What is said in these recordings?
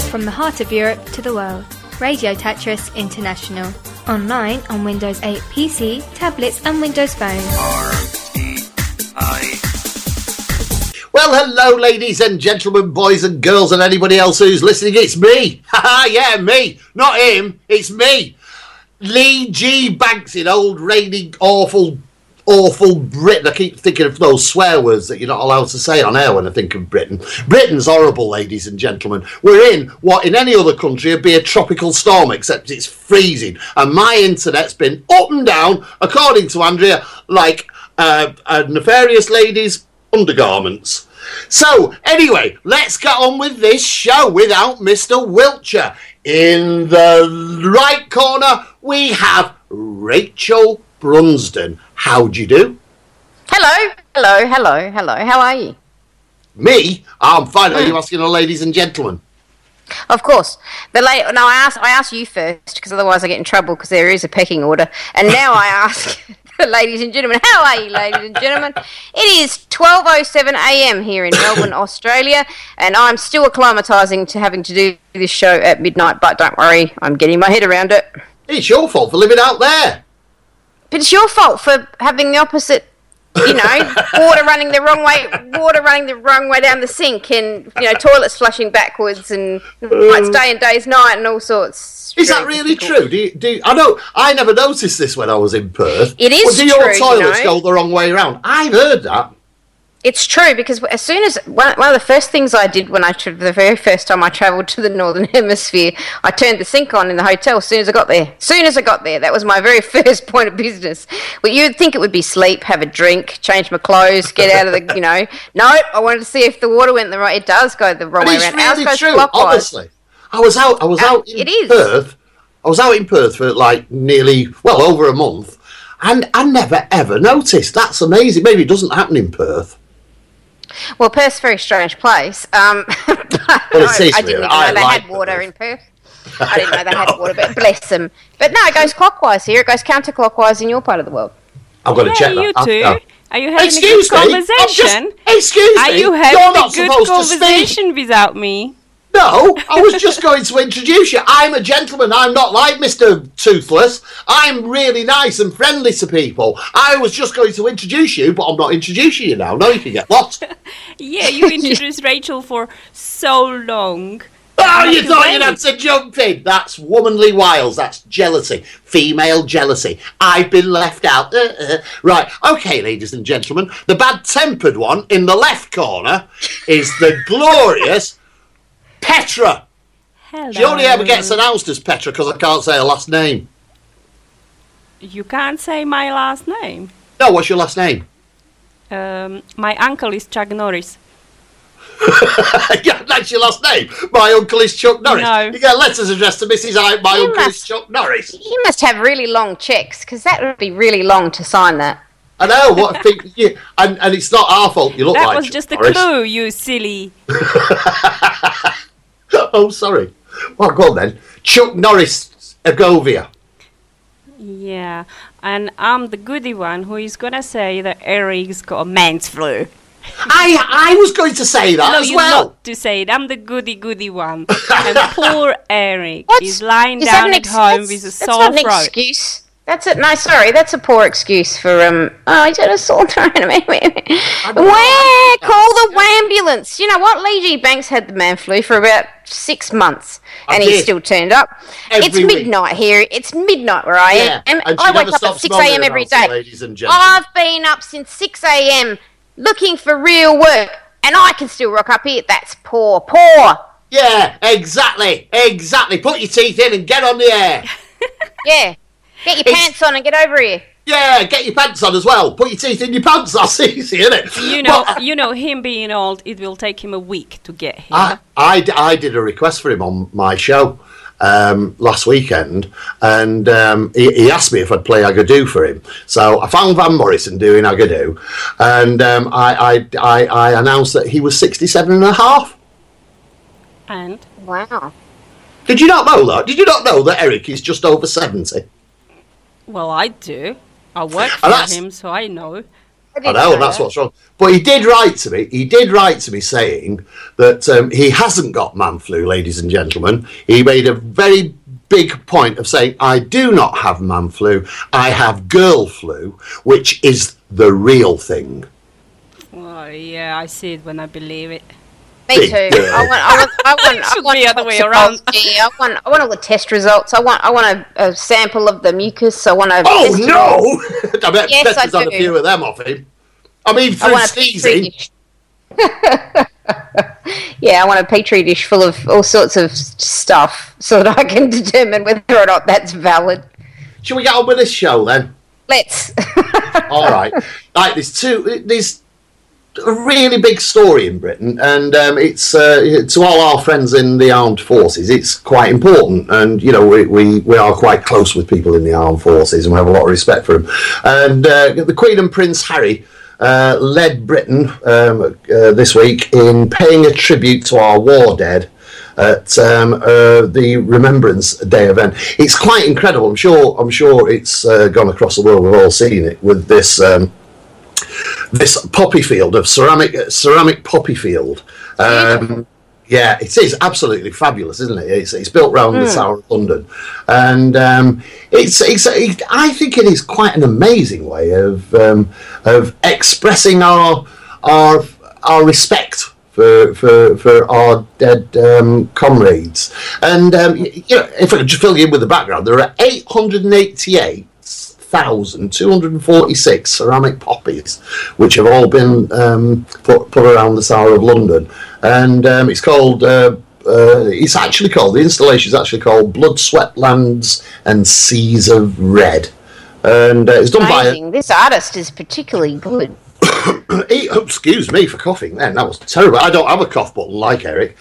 From the heart of Europe to the world. Radio Tetris International. Online on Windows 8 PC, tablets and Windows Phone. Well, hello, ladies and gentlemen, boys and girls, and anybody else who's listening. It's me. Haha, yeah, me. Not him. It's me. Lee G. Banks in old, rainy, awful Britain. I keep thinking of those swear words that you're not allowed to say on air when I think of Britain. Britain's horrible, ladies and gentlemen. We're in what in any other country would be a tropical storm, except it's freezing. And my internet's been up and down, according to Andrea, like a nefarious lady's undergarments. So, anyway, let's get on with this show without Mr. Wiltshire. In the right corner, we have Rachel Brunsden. How do you do? Hello. How are you? Me? I'm fine. Are you asking the ladies and gentlemen? Of course. I asked you first, because otherwise I get in trouble, because there is a pecking order. And now I ask the ladies and gentlemen. How are you, ladies and gentlemen? It is 12:07 a.m. here in Melbourne, Australia, and I'm still acclimatising to having to do this show at midnight, but don't worry, I'm getting my head around it. It's your fault for living out there. But it's your fault for having the opposite, water running the wrong way down the sink, and, toilets flushing backwards, and night's day and day's night, and all sorts. Is that really true? I know, I never noticed this when I was in Perth. It is true, do your toilets go the wrong way around? I've heard that. It's true, because as soon as one of the first things I did when the very first time I travelled to the Northern Hemisphere, I turned the sink on in the hotel as soon as I got there. That was my very first point of business. But you'd think it would be sleep, have a drink, change my clothes, get out of the, No, I wanted to see if the water went the right. It does go the wrong way around. It's really true, honestly. I was out in Perth. I was out in Perth for nearly, over a month, and I never ever noticed. That's amazing. Maybe it doesn't happen in Perth. Well, Perth's a very strange place. I didn't even know they had water in Perth. I didn't know they had water, but bless them. But no, it goes clockwise here. It goes counterclockwise in your part of the world. I've got to check that. You too. Are you having a good conversation? Excuse me. Are you having a good conversation without me? No, I was just going to introduce you. I'm a gentleman. I'm not like Mr. Toothless. I'm really nice and friendly to people. I was just going to introduce you, but I'm not introducing you now. No, you can get lost. Yeah, you introduced Rachel for so long. Oh, you thought you'd have to jump in. That's womanly wiles. That's jealousy. Female jealousy. I've been left out. Right. Okay, ladies and gentlemen. The bad-tempered one in the left corner is the glorious Petra. Hello. She only ever gets announced as Petra because I can't say her last name. You can't say my last name? No, what's your last name? My uncle is Chuck Norris. Yeah, that's your last name. My uncle is Chuck Norris. No. You get letters addressed to Mrs. I. My uncle is Chuck Norris. You must have really long checks, because that would be really long to sign that. I know, what I think, and it's not our fault you look that like was Chuck just Norris. a clue, you silly. Oh, sorry. Well, go on then. Chuck Norris Agovia. Yeah, and I'm the goody one who is going to say that Eric's got a man's flu. I was going to say that as well. No, not to say it. I'm the goody one. And poor Eric is lying Is down that at home with a sore throat. That's not an excuse. That's a poor excuse for I got a sore throat. Call the ambulance. You know what? Lee G. Banks had the man flu for about 6 months, and he still turned up. It's midnight here. It's midnight where I am. And I wake up at 6 a.m. every day. Ladies and gentlemen. I've been up since 6 a.m. looking for real work, and I can still rock up here. That's poor. Yeah, exactly. Put your teeth in and get on the air. Yeah. Get your pants on and get over here. Yeah, get your pants on as well. Put your teeth in your pants. That's easy, isn't it? You know, him being old, it will take him a week to get here. I did a request for him on my show last weekend, and he asked me if I'd play Agadoo for him. So I found Van Morrison doing Agadoo, and I announced that he was 67 and a half. And? Wow. Did you not know that? Did you not know that Eric is just over 70? Well, I do. I work for him, so I know. I know, that's what's wrong. But he did write to me. He did write to me saying that he hasn't got man flu, ladies and gentlemen. He made a very big point of saying, I do not have man flu. I have girl flu, which is the real thing. Well, yeah, I see it when I believe it. Me too. I want the other way around. Yeah, I want all the test results. I want a sample of the mucus. I want a. Oh no! I bet Yes, Petra's I had a do. few of them off him. I mean, I through want a sneezing. Yeah, I want a petri dish full of all sorts of stuff so that I can determine whether or not that's valid. Shall we get on with this show then? Let's. All right. Right, there's a really big story in Britain, and it's to all our friends in the armed forces. It's quite important, and you know we are quite close with people in the armed forces, and we have a lot of respect for them. And the Queen and Prince Harry led Britain this week in paying a tribute to our war dead at the Remembrance Day event. It's quite incredible. I'm sure it's gone across the world. We've all seen it with this poppy field of ceramic poppy field. Yeah, it is absolutely fabulous, isn't it? It's built around the Tower of London, and I think it is quite an amazing way of expressing our respect for our dead comrades. And you know, if I could just fill you in with the background, there are 888,246 ceramic poppies which have all been put around the Tower of London, and it's called the installation is actually called Blood, Sweat, Lands and Seas of Red, and it's done Amazing. This artist is particularly good. Excuse me for coughing then, that was terrible. I don't have a cough button like Eric.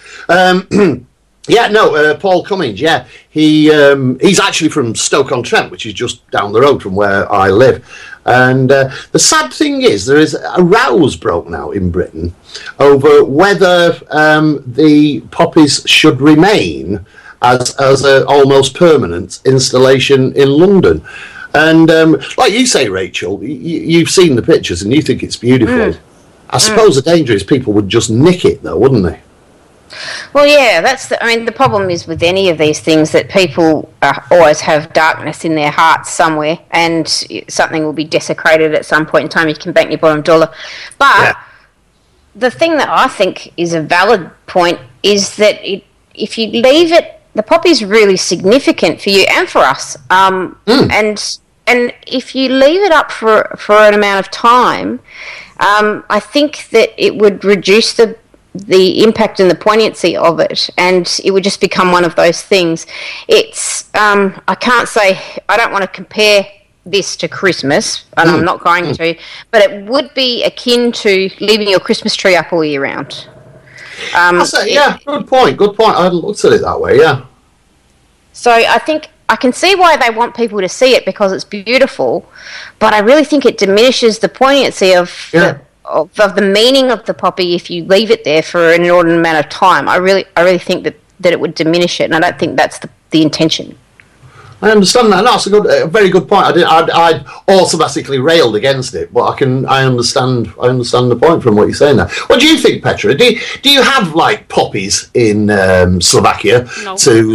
Paul Cummings. Yeah, he's actually from Stoke-on-Trent, which is just down the road from where I live. And the sad thing is, there is a rows broken out in Britain over whether the poppies should remain as an almost permanent installation in London. And like you say, Rachel, you've seen the pictures and you think it's beautiful. I suppose the danger is people would just nick it, though, wouldn't they? Well, yeah, the problem is with any of these things that people always have darkness in their hearts somewhere, and something will be desecrated at some point in time. You can bank your bottom dollar. But the thing that I think is a valid point is that if you leave it, the poppy is really significant for you and for us. And if you leave it up for an amount of time, I think that it would reduce the impact and the poignancy of it, and it would just become one of those things. It's I can't say, I don't want to compare this to Christmas, and I'm not going to, but it would be akin to leaving your Christmas tree up all year round. Good point. I hadn't looked at it that way. Yeah. So I think I can see why they want people to see it, because it's beautiful, but I really think it diminishes the poignancy of the meaning of the poppy if you leave it there for an inordinate amount of time. I really think that it would diminish it, and I don't think that's the intention. I understand that. That's a very good point. I'd automatically railed against it, but I understand the point from what you're saying there. What do you think, Petra? Do you have like poppies in Slovakia? No.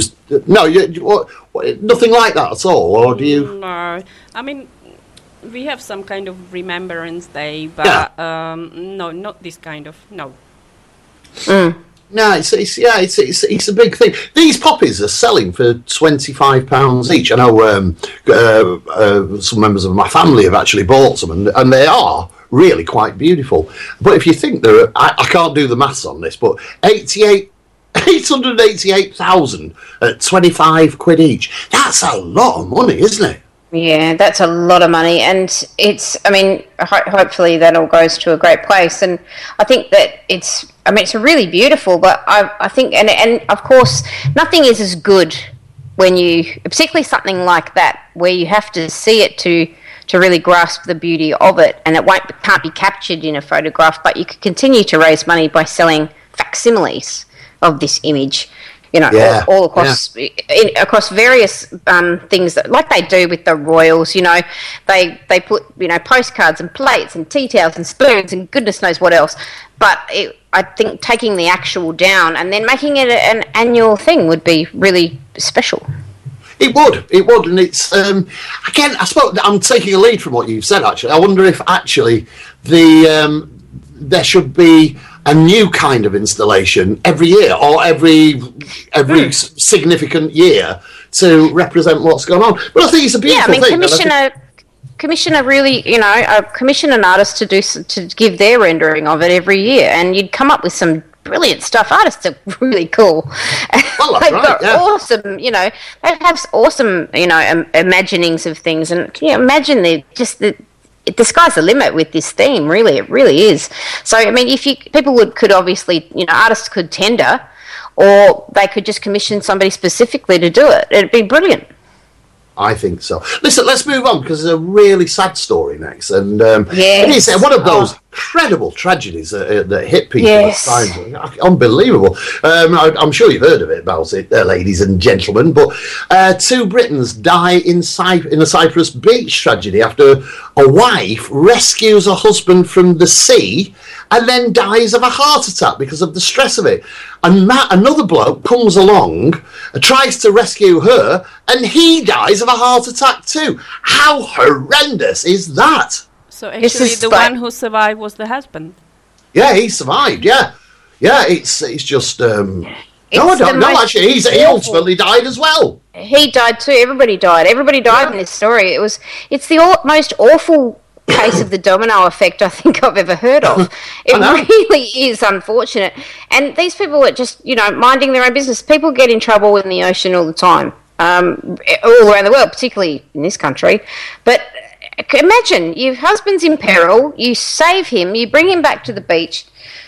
Nothing like that at all, or do you? No, I mean, we have some kind of Remembrance Day, but no, not this kind of no. No, it's a big thing. These poppies are selling for £25 each. I know some members of my family have actually bought some, and they are really quite beautiful. But if you think I can't do the maths on this, but 888,000 at £25 each. That's a lot of money, isn't it? Yeah, that's a lot of money, and hopefully that all goes to a great place. And I think that it's really beautiful, but I think, and of course, nothing is as good when you, particularly something like that, where you have to see it to really grasp the beauty of it, and it can't be captured in a photograph, but you could continue to raise money by selling facsimiles of this image. Yeah, all across across various things that, like they do with the royals. They put postcards and plates and tea towels and spoons and goodness knows what else. But I think taking the actual down and then making it an annual thing would be really special. It would, and it's again. I suppose I'm taking a lead from what you've said. Actually, I wonder if actually there should be a new kind of installation every year or every significant year to represent what's going on. But I think it's a beautiful thing. Commission an artist to give their rendering of it every year, and you'd come up with some brilliant stuff. Artists are really cool. Well, they've got awesome, they have awesome, imaginings of things, and imagine the sky's the limit with this theme. Really, it really is. So, I mean, could obviously, artists could tender, or they could just commission somebody specifically to do it. It'd be brilliant. I think so. Listen, let's move on because there's a really sad story next, and yes. it is one of those incredible tragedies that hit people yes. at times. Unbelievable. I'm sure you've heard of it, about it, ladies and gentlemen. But 2 Britons die in a Cyprus beach tragedy after a wife rescues her husband from the sea and then dies of a heart attack because of the stress of it. And another bloke comes along, tries to rescue her, and he dies of a heart attack too. How horrendous is that? So actually the one who survived was the husband? Yeah, he survived, yeah. Yeah, it's just... no, I don't know, actually. He ultimately died as well. He died too. Everybody died. Everybody died in this story. It's the most awful case of the domino effect I think I've ever heard of. It really is unfortunate. And these people are just, minding their own business. People get in trouble in the ocean all the time, all around the world, particularly in this country. But imagine your husband's in peril, you save him, you bring him back to the beach,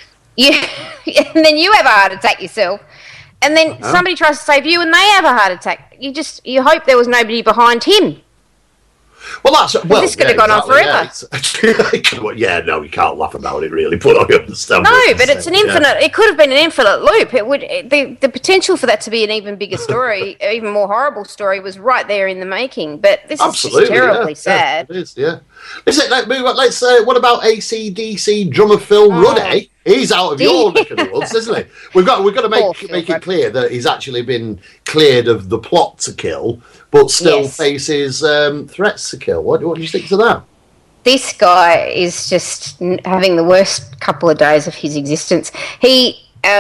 and then you have a heart attack yourself. And then somebody tries to save you and they have a heart attack. You hope there was nobody behind him. Well, this could have gone on forever. Yeah, no, you can't laugh about it, really. But I understand. No, but it's an infinite. It could have been an infinite loop. It would. The potential for that to be an even bigger story, even more horrible story, was right there in the making. But this is just terribly sad. It is. Yeah. Listen, let's. What about AC/DC drummer Phil Ruddy? He's out of your neck of the woods, isn't he? We've got to make it clear that he's actually been cleared of the plot to kill, but still faces threats to kill. What do you think to that? This guy is just having the worst couple of days of his existence. This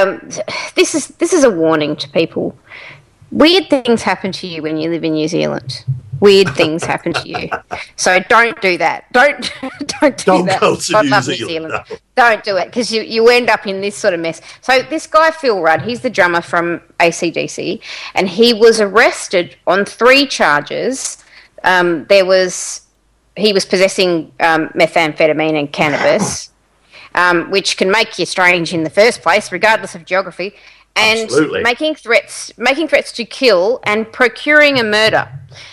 is a warning to people. Weird things happen to you when you live in New Zealand. Weird things happen to you. So don't do that. Don't do that. Go to New Zealand. No. Don't do it, because you end up in this sort of mess. So this guy, Phil Rudd, he's the drummer from AC/DC, and he was arrested on 3 charges. He was possessing methamphetamine and cannabis, which can make you strange in the first place, regardless of geography, and Absolutely. making threats to kill and procuring a murder.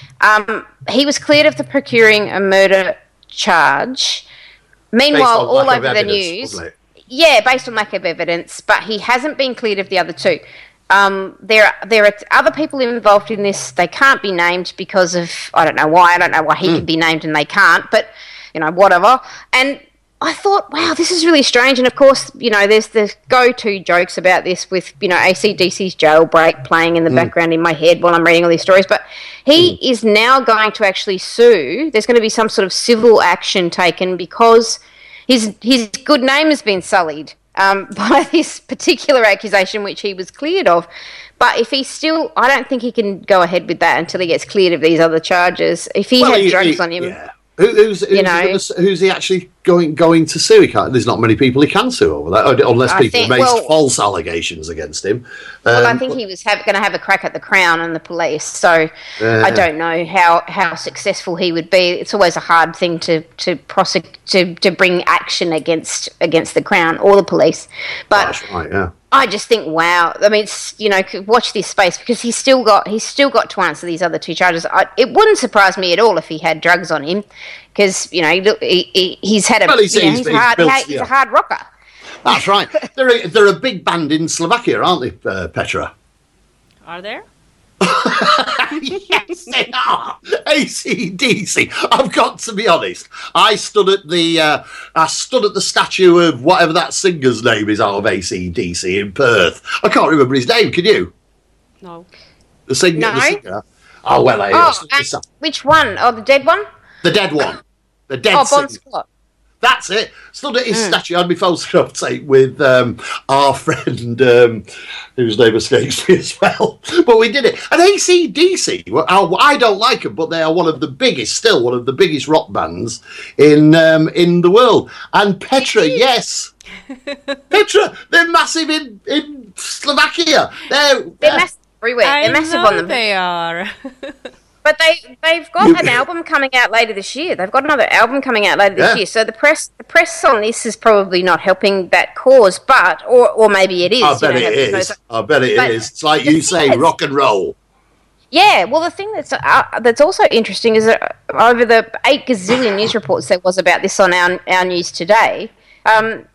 He was cleared of the procuring a murder charge. Meanwhile, all over the news, based on lack of evidence, but he hasn't been cleared of the other 2. There are other people involved in this. They can't be named because of, I don't know why he can be named and they can't, but whatever. And I thought, wow, this is really strange. And of course, there's the go-to jokes about this with, AC/DC's Jailbreak playing in the background in my head while I'm reading all these stories. But he is now going to actually sue. There's going to be some sort of civil action taken because his good name has been sullied by this particular accusation, which he was cleared of. But if he's still, I don't think he can go ahead with that until he gets cleared of these other charges. If he had drugs on him... Yeah. Who's he actually going to sue? There's not many people he can sue over that, unless people made false allegations against him. I think he was going to have a crack at the Crown and the police. So I don't know how successful he would be. It's always a hard thing to prosecute to bring action against the Crown or the police. But that's right, yeah. I just think, wow. I mean, it's, watch this space, because he's still got to answer these other 2 charges. It wouldn't surprise me at all if he had drugs on him, because he's had he's a hard rocker. That's right. They're a big band in Slovakia, aren't they, Petra? Are there? Yes, they are. AC/DC. I've got to be honest. I stood at the statue of whatever that singer's name is out of AC/DC in Perth. I can't remember his name. Can you? No. The singer. No. The singer. Oh well, Which one? Oh, the dead one? the dead one. The dead. Oh, Bon singer. Scott. That's it. Stood at his statue. I had my photograph tape with our friend, whose name escapes me as well. But we did it. And AC/DC, well, I don't like them, but they are one of the biggest rock bands in the world. And Petra, yes. Petra, they're massive in Slovakia. They're massive everywhere. They're massive on them. They are. But they've got an album coming out later this year. They've got another album coming out later this year. So the press on this is probably not helping that cause, but or maybe it is. I bet it is. I bet it is. It's like you say, rock and roll. Yeah. Well, the thing that's also interesting is that over the 8 gazillion news reports there was about this on our news today, I'm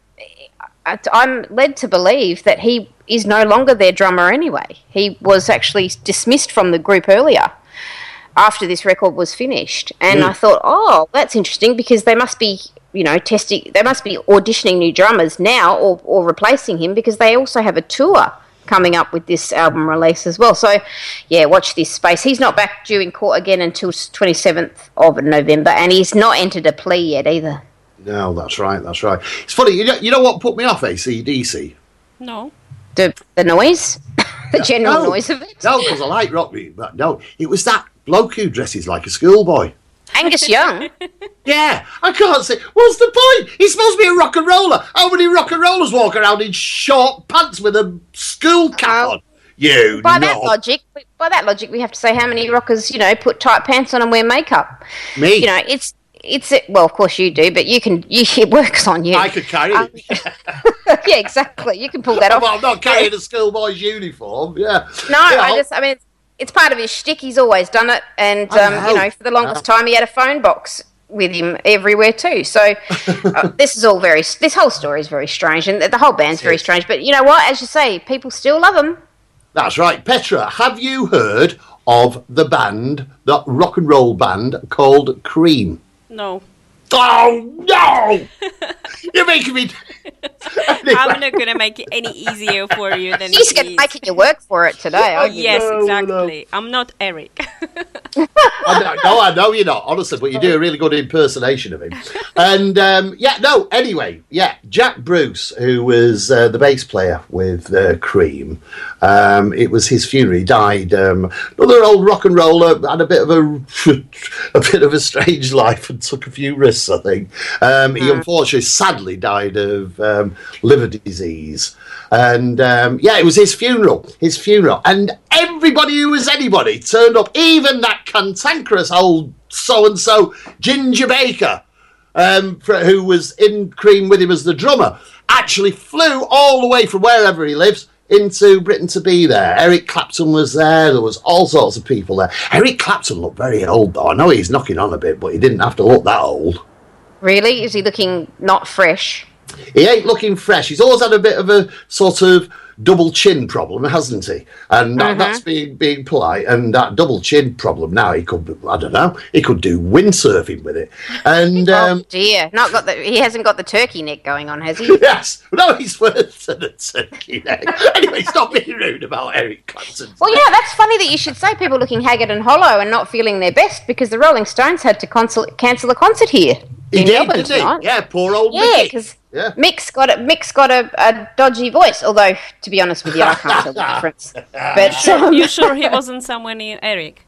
led to believe that he is no longer their drummer anyway. He was actually dismissed from the group earlier, after this record was finished. And I thought, oh, that's interesting, because they must be, testing, they must be auditioning new drummers now or replacing him, because they also have a tour coming up with this album release as well. So, yeah, watch this space. He's not back due in court again until 27th of November, and he's not entered a plea yet either. No, that's right. It's funny, you know what put me off AC/DC? No. The noise? The general noise of it? No, because I like rock music, but no, it was that bloke who dresses like a schoolboy. Angus Young? Yeah, I can't say. What's the point? He's supposed to be a rock and roller. How many rock and rollers walk around in short pants with a school cap on? By that logic, we have to say how many rockers, put tight pants on and wear makeup. Me? Well, of course you do, but it works on you. I could carry it. Yeah, exactly. You can pull that off. Well, I'm not carrying a schoolboy's uniform. Yeah. No, it's part of his shtick. He's always done it, and for the longest time, he had a phone box with him everywhere too. So this whole story is very strange, and the whole band's very strange. But you know what? As you say, people still love him. That's right, Petra. Have you heard of the rock and roll band called Cream? No. Oh, no! You're making me... Anyway. I'm not going to make it any easier for you than She's going to make you work for it today. Yes, exactly. No. I'm not Eric. I know you're not, honestly, but you do a really good impersonation of him. And, anyway, Jack Bruce, who was the bass player with Cream, it was his funeral. He died. Another old rock and roller, had a bit of a strange life and took a few risks, I think. He unfortunately, sadly, died of liver disease. And, it was his funeral. And everybody who was anybody turned up, even that cantankerous old so-and-so Ginger Baker, who was in Cream with him as the drummer, actually flew all the way from wherever he lives into Britain to be there. Eric Clapton was there. There was all sorts of people there. Eric Clapton looked very old, though. I know he's knocking on a bit, but he didn't have to look that old. Really? Is he looking not fresh? He ain't looking fresh. He's always had a bit of a sort of double chin problem, hasn't he? And that's being polite. And that double chin problem, now he could do windsurfing with it. And oh dear, he hasn't got the turkey neck going on, has he? Yes, no, he's worse than a turkey neck. Anyway, stop being rude about Eric Clapton. Well, that's funny that you should say people looking haggard and hollow and not feeling their best, because the Rolling Stones had to cancel a concert here. He did, didn't he? Yeah, poor old Mickey. Yeah, because Mick's got a dodgy voice. Although, to be honest with you, I can't tell the difference. But you sure he wasn't somewhere near Eric?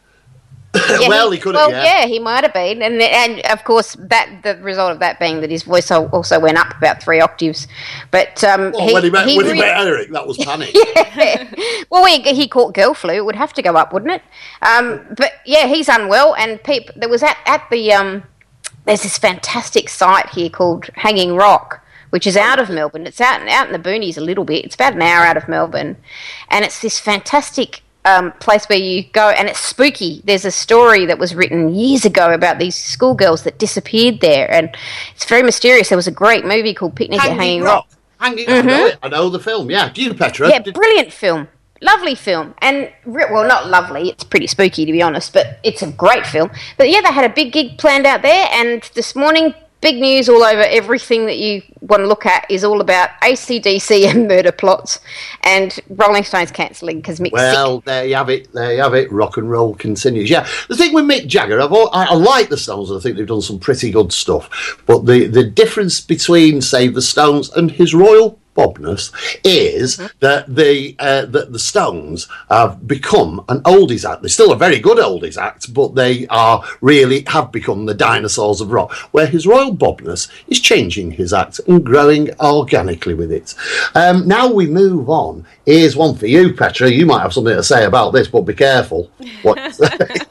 He could have. Yeah, he might have been, and of course the result of that being that his voice also went up about 3 octaves. But when he met Eric, that was panic. Yeah. Well, he caught girl flu. It would have to go up, wouldn't it? But yeah, he's unwell, and there was at the there's this fantastic site here called Hanging Rock, which is out of Melbourne. It's out in the boonies a little bit. It's about an hour out of Melbourne, and it's this fantastic place where you go, and it's spooky. There's a story that was written years ago about these schoolgirls that disappeared there, and it's very mysterious. There was a great movie called Picnic at Hanging Rock. I know the film. Yeah, do you, Petra? Yeah, brilliant film. lovely film. And, well, not lovely, it's pretty spooky to be honest, but it's a great film. But yeah, they had a big gig planned out there, and this morning, big news all over everything that you want to look at is all about AC/DC and murder plots, and Rolling Stones cancelling because Mick's sick. There you have it. Rock and roll continues. Yeah, the thing with Mick Jagger, I like the Stones, and I think they've done some pretty good stuff. But the difference between, say, the Stones and his royal Bobness is that the Stones have become an oldies act. They're still a very good oldies act, but they have become the dinosaurs of rock, where his royal Bobness is changing his act and growing organically with it. Now we move on. Here's one for you, Petra. You might have something to say about this, but be careful. Yes,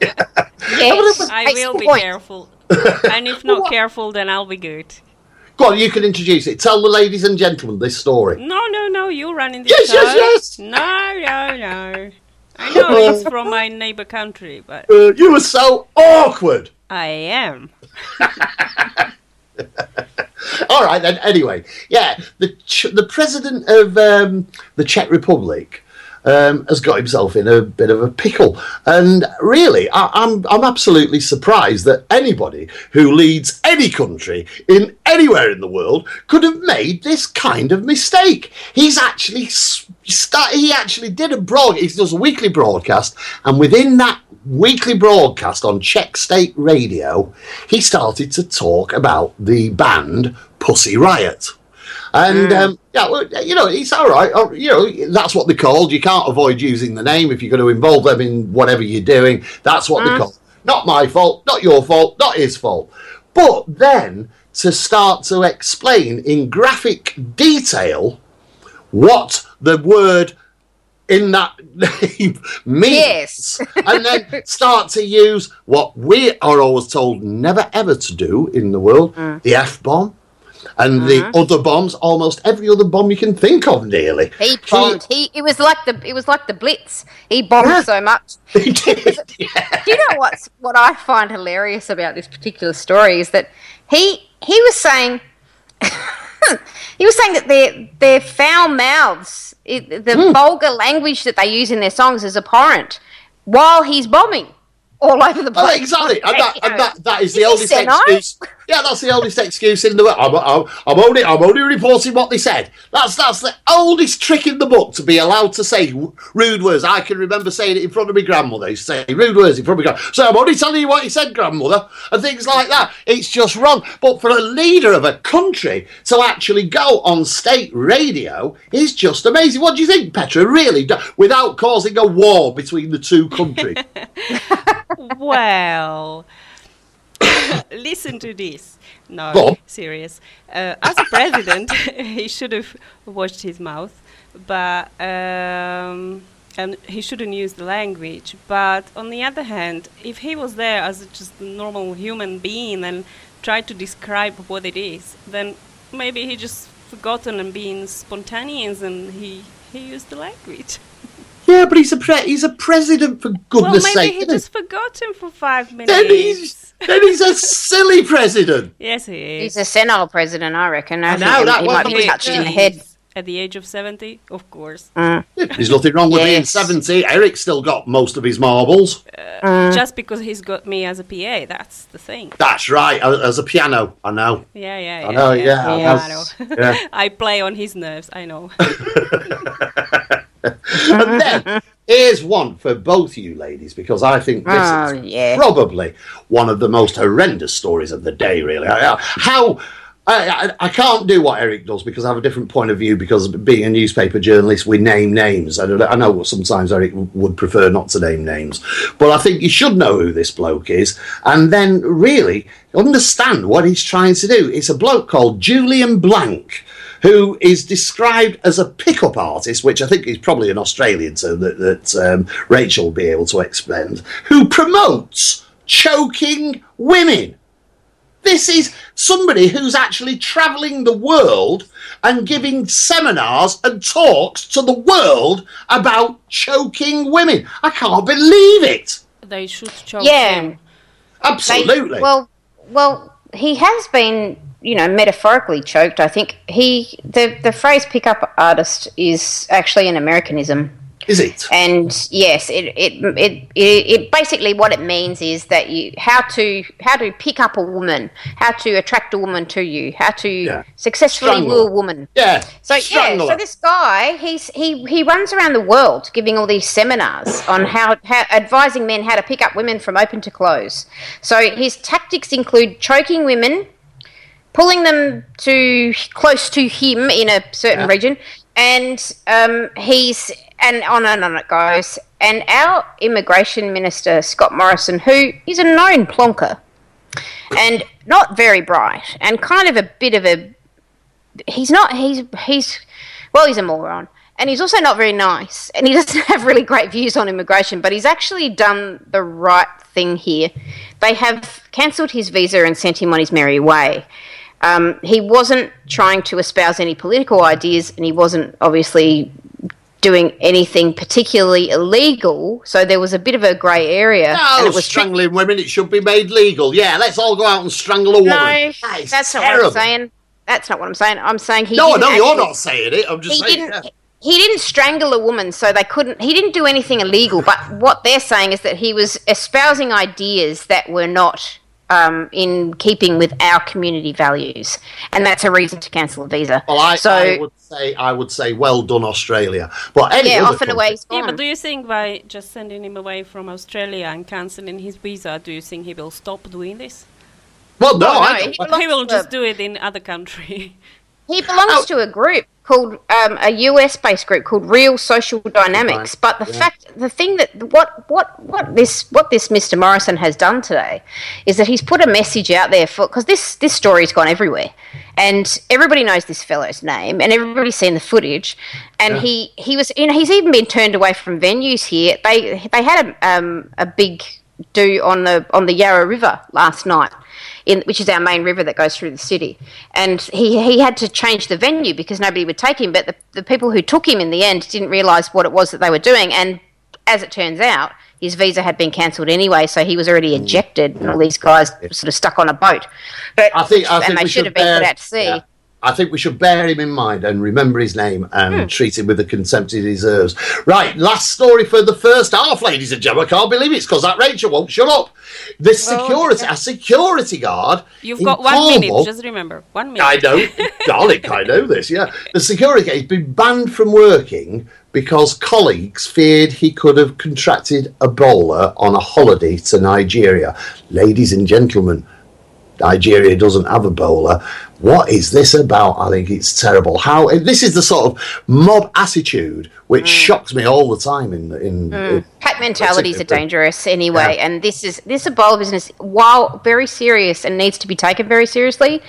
I will be careful. And if not careful, then I'll be good. Go on, you can introduce it. Tell the ladies and gentlemen this story. No, you're running this show. Yes. No. I know it's from my neighbor country, but... you were so awkward. I am. All right, then. Anyway, yeah, the president of the Czech Republic has got himself in a bit of a pickle, and really, I'm absolutely surprised that anybody who leads any country in anywhere in the world could have made this kind of mistake. He actually did he does a weekly broadcast, and within that weekly broadcast on Czech state radio, he started to talk about the band Pussy Riot. And, it's all right. That's what they're called. You can't avoid using the name if you're going to involve them in whatever you're doing. That's what they're called. Not my fault, not your fault, not his fault. But then to start to explain in graphic detail what the word in that name means. Yes. And then start to use what we are always told never ever to do in the world, the F-bomb. And the other bombs, almost every other bomb you can think of, nearly. He bombed. It was like the Blitz. He bombed so much. He did. Yeah. Do you know what I find hilarious about this particular story is that he was saying that their foul mouths, the vulgar language that they use in their songs is abhorrent while he's bombing all over the place. Exactly. And that is the oldest excuse. Yeah, that's the oldest excuse in the world. I'm only reporting what they said. That's the oldest trick in the book, to be allowed to say rude words. I can remember saying it in front of my grandmother. I used to say rude words in front of my grandmother. So I'm only telling you what he said, grandmother, and things like that. It's just wrong. But for a leader of a country to actually go on state radio is just amazing. What do you think, Petra? Really, without causing a war between the two countries? Well... Listen to this. No, serious. As a president, he should have watched his mouth, but and he shouldn't use the language. But on the other hand, if he was there as just a normal human being and tried to describe what it is, then maybe he just forgotten and being spontaneous, and he used the language. Yeah, but he's a president, for goodness sake. Well, maybe he just forgot him for 5 minutes. Then he's a silly president. Yes, he is. He's a senile president, I reckon. I know that. He might be touched in the head. At the age of 70, of course. There's nothing wrong with being 70. Eric's still got most of his marbles. Just because he's got me as a PA, that's the thing. That's right, as a piano, I know. Yeah. I know. Yeah. I play on his nerves, I know. And then, here's one for both you ladies, because I think this is probably one of the most horrendous stories of the day, really. I can't do what Eric does because I have a different point of view, because being a newspaper journalist, we name names. I know sometimes Eric would prefer not to name names, but I think you should know who this bloke is and then really understand what he's trying to do. It's a bloke called Julian Blank, who is described as a pickup artist, which I think is probably an Australian term that Rachel will be able to explain, who promotes choking women. This is somebody who's actually travelling the world and giving seminars and talks to the world about choking women. I can't believe it. They should choke him. Absolutely. Well, he has been, metaphorically choked. I think the phrase pickup artist is actually an Americanism. Is it? And yes, it basically what it means is that how to pick up a woman, how to attract a woman to you, how to successfully woo a woman. Yeah. So this guy, he runs around the world giving all these seminars on how advising men how to pick up women from open to close. So his tactics include choking women, pulling them too close to him in a certain region, and and on and on it goes. And our immigration minister, Scott Morrison, who is a known plonker and not very bright and kind of a bit of a... He's a moron. And he's also not very nice. And he doesn't have really great views on immigration, but he's actually done the right thing here. They have cancelled his visa and sent him on his merry way. He wasn't trying to espouse any political ideas, and he wasn't obviously doing anything particularly illegal, so there was a bit of a grey area. No, and it was strangling women, it should be made legal. Yeah, let's all go out and strangle a woman. No, that's not what I'm saying. That's not what I'm saying. I'm saying he No, I know you're not saying it. I'm just saying... He didn't strangle a woman, so they couldn't... He didn't do anything illegal, but what they're saying is that he was espousing ideas that were not... in keeping with our community values, and that's a reason to cancel a visa. Well, I would say, well done, Australia. But off and away he's gone. Yeah, but do you think by just sending him away from Australia and cancelling his visa, do you think he will stop doing this? Well, no, I don't. He will just do it in other country. He belongs to a group called a US-based group called Real Social Dynamics. But what this Mr. Morrison has done today is that he's put a message out there because this story's gone everywhere, and everybody knows this fellow's name, and everybody's seen the footage, and he was he's even been turned away from venues here. They had a big do on the Yarra River last night. Which is our main river that goes through the city. And he had to change the venue because nobody would take him, but the people who took him in the end didn't realise what it was that they were doing, and as it turns out, his visa had been cancelled anyway, so he was already ejected, and all these guys sort of stuck on a boat. But, I think they should have been put out to sea. Yeah. I think we should bear him in mind and remember his name and treat him with the contempt he deserves. Right, last story for the first half, ladies and gentlemen. I can't believe it's because that Rachel won't shut up. A security guard. You've got 1 minute, just remember. 1 minute. I know, darling, I know this, yeah. The security guard has been banned from working because colleagues feared he could have contracted Ebola on a holiday to Nigeria. Ladies and gentlemen, Nigeria doesn't have Ebola. What is this about? I think it's terrible. This is the sort of mob attitude which shocks me all the time. Pack mentalities are dangerous anyway, and this Ebola business, while very serious and needs to be taken very seriously,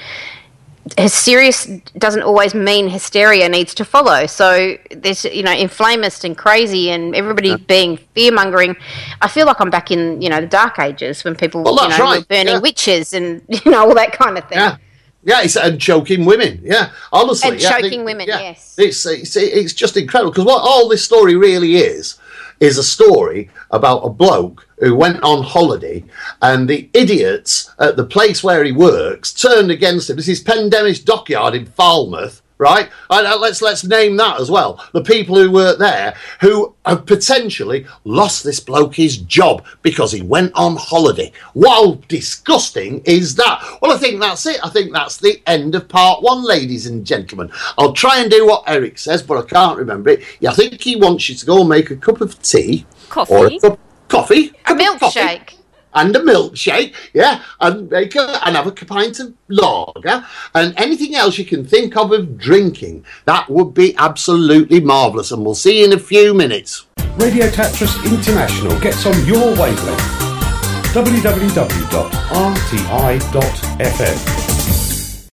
serious doesn't always mean hysteria needs to follow. So there's inflamist and crazy and everybody being fear-mongering. I feel like I'm back in the Dark Ages when people were burning witches and all that kind of thing. Yeah, and choking women. Yeah, honestly, and choking women. Yes, it's just incredible because what all this story really is a story about a bloke who went on holiday and the idiots at the place where he works turned against him. This is Pendennis Dockyard in Falmouth, right? Let's name that as well. The people who work there who have potentially lost this bloke his job because he went on holiday. How disgusting is that? Well, I think that's it. I think that's the end of part 1, ladies and gentlemen. I'll try and do what Eric says, but I can't remember it. Yeah, I think he wants you to go and make a cup of tea. Coffee. Or a cup of coffee. A milkshake. And a milkshake, yeah, and have a pint of lager, and anything else you can think of drinking. That would be absolutely marvellous, and we'll see you in a few minutes. Radio Tatras International gets on your wavelength. www.rti.fm